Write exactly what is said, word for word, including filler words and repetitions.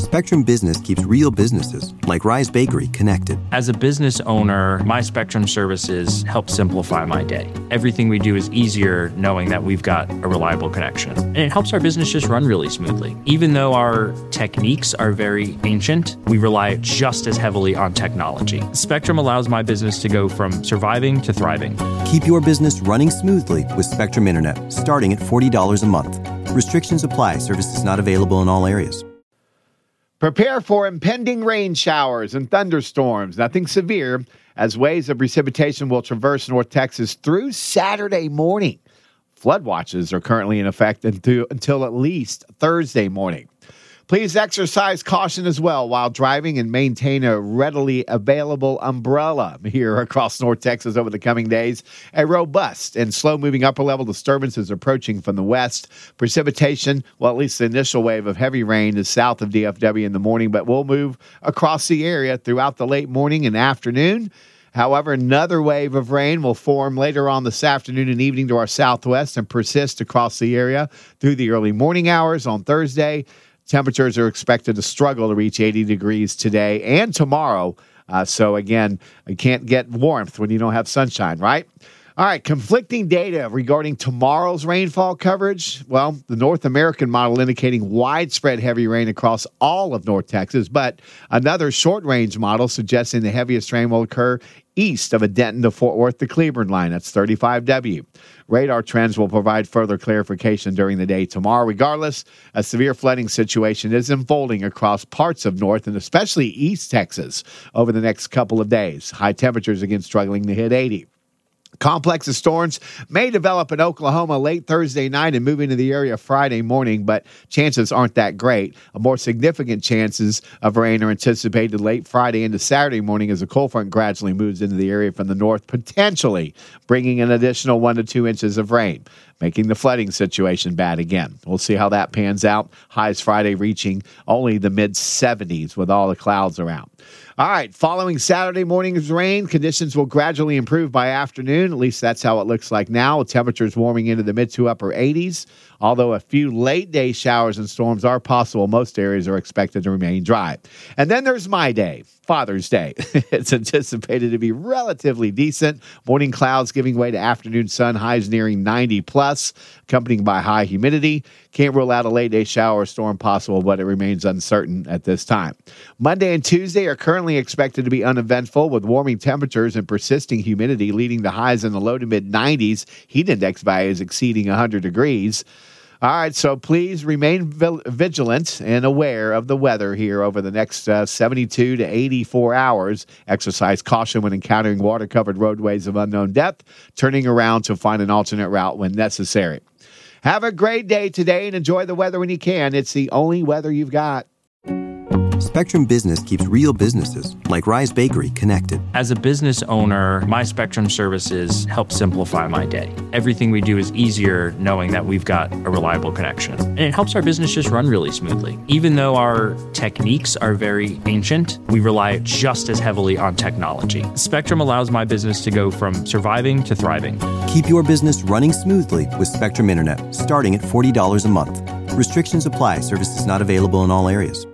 Spectrum Business keeps real businesses, like Rise Bakery, connected. As a business owner, my Spectrum services help simplify my day. Everything we do is easier knowing that we've got a reliable connection. And it helps our business just run really smoothly. Even though our techniques are very ancient, we rely just as heavily on technology. Spectrum allows my business to go from surviving to thriving. Keep your business running smoothly with Spectrum Internet, starting at forty dollars a month. Restrictions apply. Services not available in all areas. Prepare for impending rain showers and thunderstorms. Nothing severe, as waves of precipitation will traverse North Texas through Saturday morning. Flood watches are currently in effect until, until at least Thursday morning. Please exercise caution as well while driving and maintain a readily available umbrella here across North Texas over the coming days. A robust and slow-moving upper-level disturbance is approaching from the west. Precipitation, well, at least the initial wave of heavy rain is south of D F W in the morning, but will move across the area throughout the late morning and afternoon. However, another wave of rain will form later on this afternoon and evening to our southwest and persist across the area through the early morning hours on Thursday. Temperatures are expected to struggle to reach eighty degrees today and tomorrow. Uh, so, again, you can't get warmth when you don't have sunshine, right? All right, conflicting data regarding tomorrow's rainfall coverage. Well, the North American model indicating widespread heavy rain across all of North Texas, but another short-range model suggesting the heaviest rain will occur east of a Denton to Fort Worth to Cleburne line. That's thirty-five W. Radar trends will provide further clarification during the day tomorrow. Regardless, a severe flooding situation is unfolding across parts of North and especially East Texas over the next couple of days. High temperatures again struggling to hit eighty. Complex of storms may develop in Oklahoma late Thursday night and move into the area Friday morning, but chances aren't that great. A more significant chances of rain are anticipated late Friday into Saturday morning as a cold front gradually moves into the area from the north, potentially bringing an additional one to two inches of rain, making the flooding situation bad again. We'll see how that pans out. Highs Friday reaching only the mid seventies with all the clouds around. All right, following Saturday morning's rain, conditions will gradually improve by afternoon. At least that's how it looks like now. Temperatures warming into the mid to upper eighties. Although a few late-day showers and storms are possible, most areas are expected to remain dry. And then there's my day, Father's Day. It's anticipated to be relatively decent. Morning clouds giving way to afternoon sun, highs nearing ninety plus, accompanied by high humidity. Can't rule out a late-day shower or storm possible, but it remains uncertain at this time. Monday and Tuesday are currently expected to be uneventful with warming temperatures and persisting humidity leading to highs in the low to mid-nineties. Heat index values exceeding one hundred degrees. All right, so please remain vigilant and aware of the weather here over the next uh, seventy-two to eighty-four hours. Exercise caution when encountering water-covered roadways of unknown depth, turning around to find an alternate route when necessary. Have a great day today and enjoy the weather when you can. It's the only weather you've got. Spectrum Business keeps real businesses, like Rise Bakery, connected. As a business owner, my Spectrum services help simplify my day. Everything we do is easier knowing that we've got a reliable connection. And it helps our business just run really smoothly. Even though our techniques are very ancient, we rely just as heavily on technology. Spectrum allows my business to go from surviving to thriving. Keep your business running smoothly with Spectrum Internet, starting at forty dollars a month. Restrictions apply. Services not available in all areas.